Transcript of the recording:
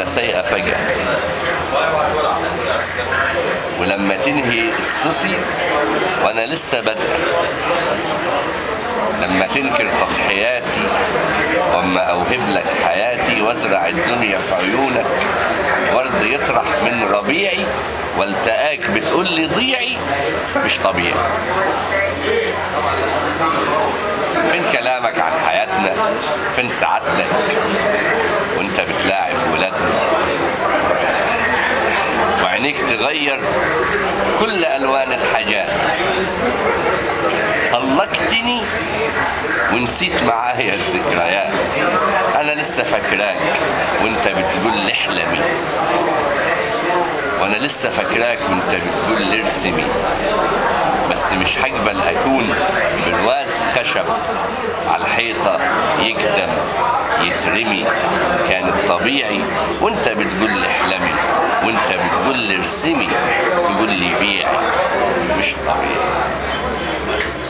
تبقى سايقة فجأة، ولما تنهي قصتي وأنا لسه بادئة، لما تنكر تضحياتي وأما أوهب لك حياتي وازرع الدنيا في عيونك، ورد يطرح من ربيعي والتقاك بتقول لي ضيعي مش طبيعي. فين كلامك عن حياتنا؟ فين سعادتك وانت بتلاعب ولادنا؟ وعينيك تغير كل ألوان الحاجات، طلقتني ونسيت معايا الذكريات. أنا لسه فاكراك وانت بتقول لي احلمي، وانا لسه فاكراك وانت بتقول لي ارسمي، بس مش هقبل اكون برواز خشب على الحيطه يقدم يترمي. كان الطبيعي وانت بتقول لي احلمي، وانت بتقول لي ارسمي، تقول لي بيعي مش طبيعي.